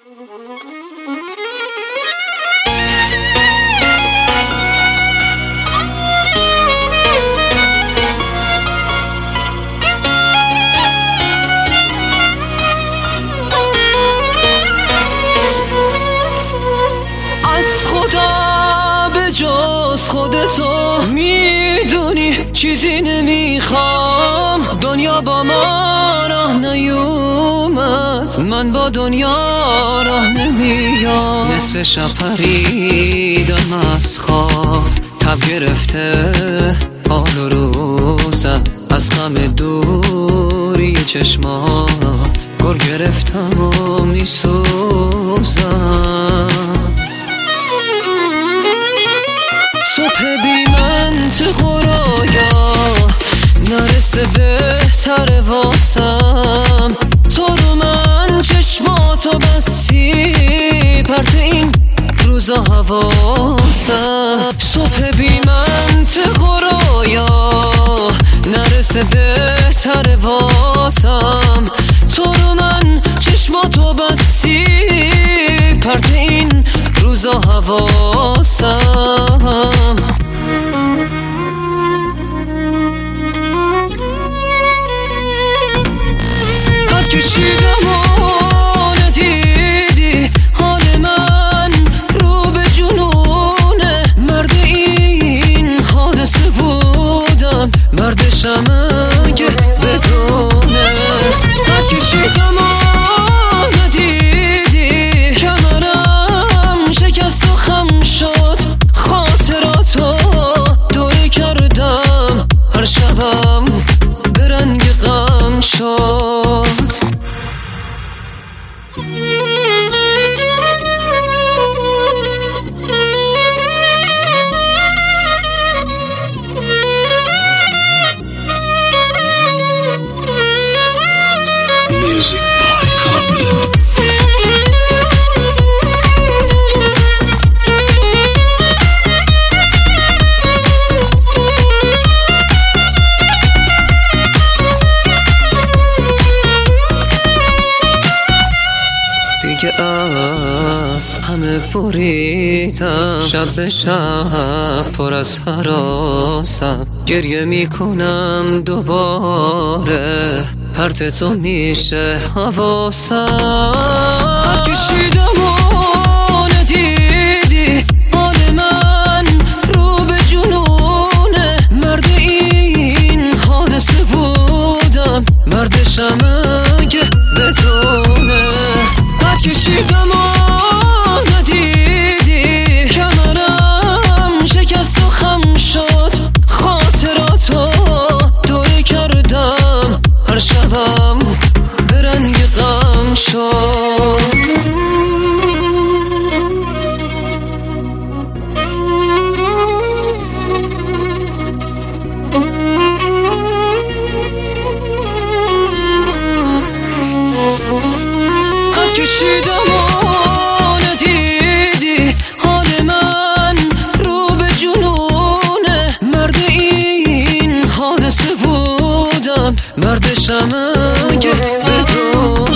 از خدا به جز خودتو میدونی چیزی نمیخوام. دنیا با ما راه نیومد، من با دنیا راه نمیام. نصف شب پریدم از خواب، تب گرفته حال و روزم. از غم دوری چشمات گر گرفتم و میسوزم. صبح بی منطق و رویا نرسه بهتر واسم. تو رو من چشماتو بستی، پرت این روزا حواسم. صبح بی منطق و رویا نرسه بهتر واسم. تو رو من چشماتو بستی، پرت این روزا حواسم. قد کشیدم و ندیدی حال من رو به جنونه. مرد این حادثه بودم، مردشم اگه بدونه. قد کشیدم و ندیدی کمرم شکست و خم شد. خاطراتو دوره کردم، هر شبم به رنگ غم شد. Music by Copy. دیگه از همه بریدم، شب به شب پر از هراسم. گریه میکنم دوباره، پرت تو میشه حواسم. قد کشیدم و ندیدی حال من رو به جنونه. مرد این حادثه بودم، مردشم اگه بدونه. قد کشیدم و ندیدی کمرم شکست و خم شد. خاطراتو دوره کردم، هر شبم به رنگ غم شد. قد کشیدم و ندیدی حال من رو به جنونه. مرد این حادثه بودم، مردشم اگه بدون.